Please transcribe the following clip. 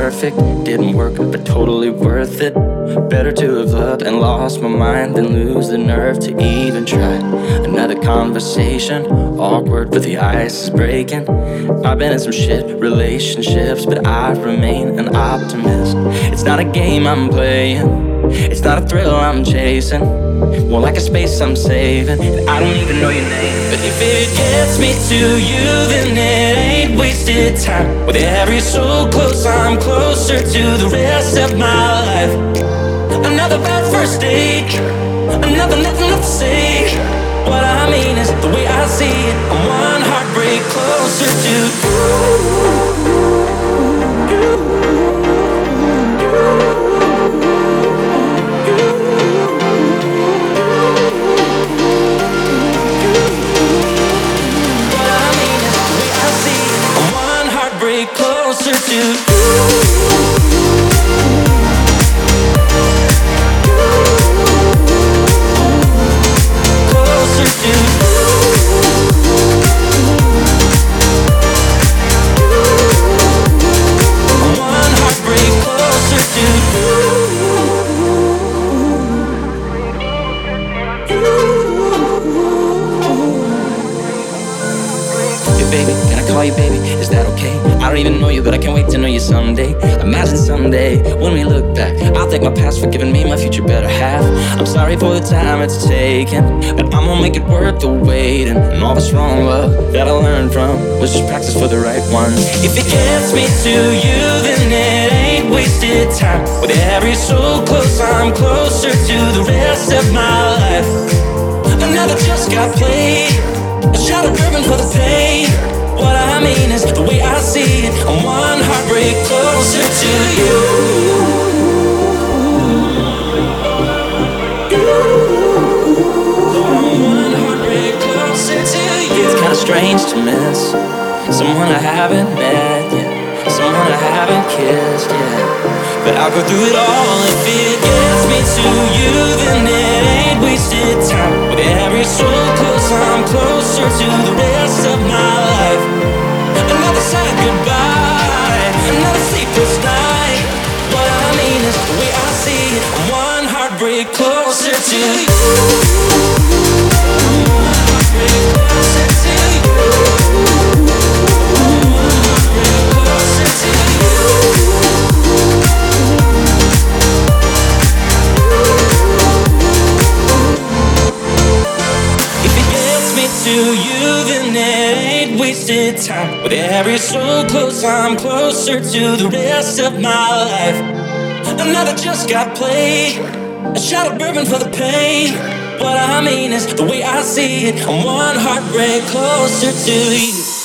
perfect. Didn't work, but totally worth it. Better to have loved and lost my mind than lose the nerve to even try another conversation. Awkward, but the ice is breaking. I've been in some shit relationships, but I remain an optimist. It's not a game I'm playing, it's not a thrill I'm chasing. More like a space I'm saving, and I don't even know your name. But if it gets me to you, then it ain't wasted time. With every soul close, I'm closer to the rest of my life. Another bad first date, another nothing left to say. What I mean is, the way I see it, I'm one heartbreak closer to you. Closer to you. Baby, can I call you baby? Is that okay? I don't even know you, but I can't wait to know you someday. Imagine someday, when we look back, I'll thank my past for giving me my future better half. I'm sorry for the time it's taken, but I'm gonna make it worth the wait. And all this wrong love that I learned from was just practice for the right one. If it gets me to you, then it ain't wasted time. With every soul close, I'm closer to the rest of my life. Another just got played, a shot of bourbon for the pain. What I mean is, the way I see it, I'm one heartbreak closer to you. I'm one heartbreak closer to you. It's kinda strange to miss someone I haven't met yet, someone I haven't kissed yet. But I'll go through it all if it gets me to you, then it ain't wasted time. With every soul close, I'm closer to the rest of my life. Another sad goodbye, another sleepless night. What I mean is, the way I see it, I'm one heartbreak closer to you. I'm one heartbreak closer to you. I'm one heartbreak closer to you. To you, then it ain't wasted time. With every soul close, I'm closer to the rest of my life. Another just got played, a shot of bourbon for the pain. What I mean is, the way I see it, I'm one heartbreak closer to you.